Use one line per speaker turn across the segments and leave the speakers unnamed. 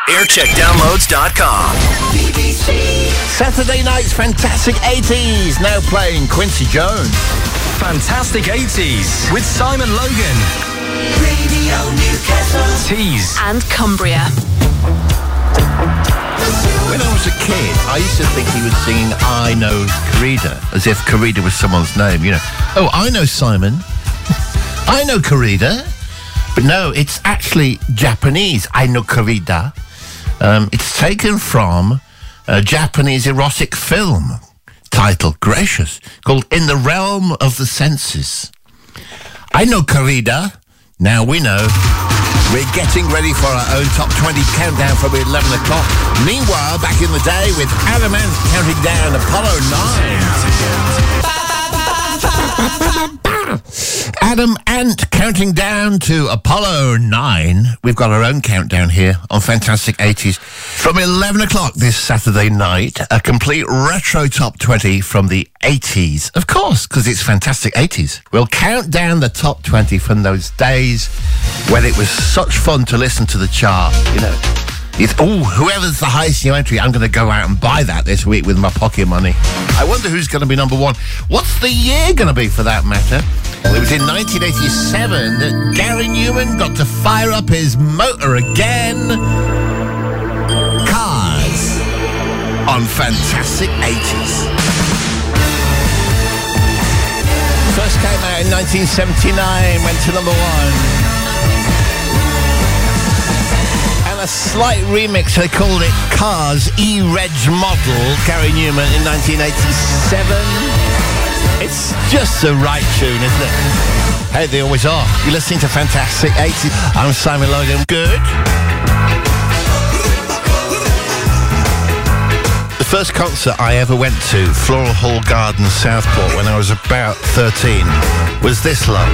Aircheckdownloads.com. BBC.
Saturday night's Fantastic 80s, now playing Quincy Jones.
Fantastic 80s with Simon Logan.
Radio Newcastle.
Tees.
And Cumbria.
When I was a kid, I used to think he was singing I Know Corrida, as if Corrida was someone's name, you know. Oh, I know Simon. I know Corrida. But no, it's actually Japanese, I Know Corrida. It's taken from a Japanese erotic film titled, gracious, called In the Realm of the Senses. I know Corrida. Now we know. We're getting ready for our own Top 20 countdown from 11 o'clock. Meanwhile, back in the day with Adam Ant counting down Apollo 9. Adam Ant counting down to Apollo 9. We've got our own countdown here on Fantastic 80s. From 11 o'clock this Saturday night, a complete retro Top 20 from the 80s. Of course, because it's Fantastic 80s. We'll count down the Top 20 from those days when it was such fun to listen to the chart, you know. Whoever's the highest new entry, I'm going to go out and buy that this week with my pocket money. I wonder who's going to be number one. What's the year going to be for that matter? Well, it was in 1987 that Gary Newman got to fire up his motor again. Cars on Fantastic 80s. First came out in 1979, went to number one. A slight remix, they called it Cars E-Reg Model, Gary Newman in 1987. It's just the right tune, isn't it? Hey, they always are. You're listening to Fantastic 80s. I'm Simon Logan. Good. The first concert I ever went to, Floral Hall Gardens, Southport, when I was about 13, was this love.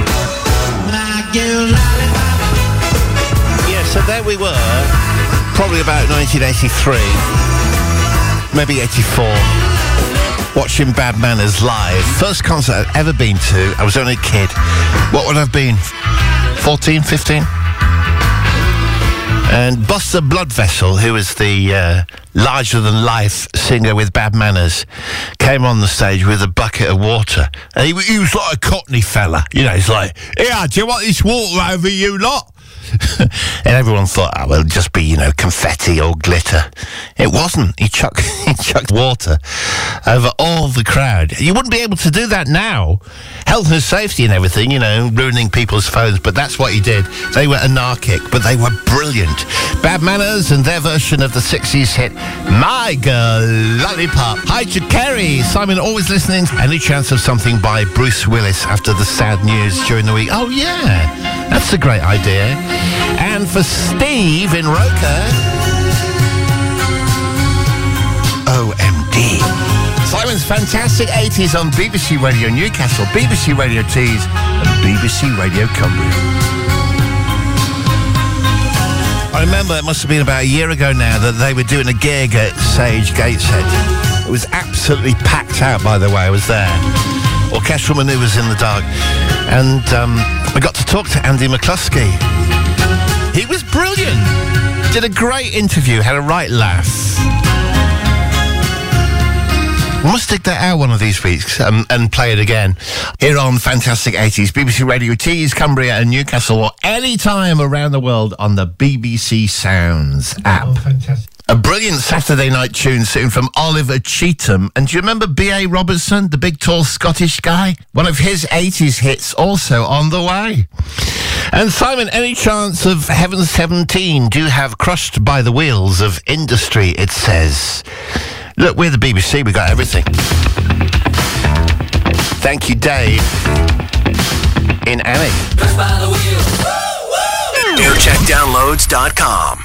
So there we were, probably about 1983, maybe 84, watching Bad Manners live. First concert I've ever been to. I was only a kid. What would I have been? 14, 15? And Buster Bloodvessel, who was the larger-than-life singer with Bad Manners, came on the stage with a bucket of water. And he was like a Cockney fella. You know, he's like, "Yeah, do you want this water over you lot?" And everyone thought, oh, well, it'll just be, you know, confetti or glitter. It wasn't. He chucked water over all the crowd. You wouldn't be able to do that now. Health and safety and everything, you know, ruining people's phones, but that's what he did. They were anarchic, but they were brilliant. Bad Manners and their version of the 60s hit, My Girl Lollipop. Hi to Kerry. Simon, always listening. Any chance of something by Bruce Willis after the sad news during the week? Oh, yeah. That's a great idea. And for Steve in Roker, OMD. Simon's Fantastic 80s on BBC Radio Newcastle, BBC Radio Tees, and BBC Radio Cumbria. I remember it must have been about a year ago now that they were doing a gig at Sage Gateshead. It was absolutely packed out, by the way. I was there. Orchestral manoeuvres in the dark. And I got to talk to Andy McCluskey. He was brilliant. Did a great interview, had a right laugh. We must dig that out one of these weeks and play it again here on Fantastic 80s, BBC Radio Tees, Cumbria and Newcastle, or any time around the world on the BBC Sounds app. Oh, fantastic. A brilliant Saturday night tune soon from Oliver Cheetham. And do you remember B.A. Robertson, the big tall Scottish guy? One of his 80s hits also on the way. And Simon, any chance of Heaven 17 do have Crushed by the Wheels of Industry, it says. Look, we're the BBC, we got everything. Thank you, Dave. In Annie.
Aircheckdownloads.com.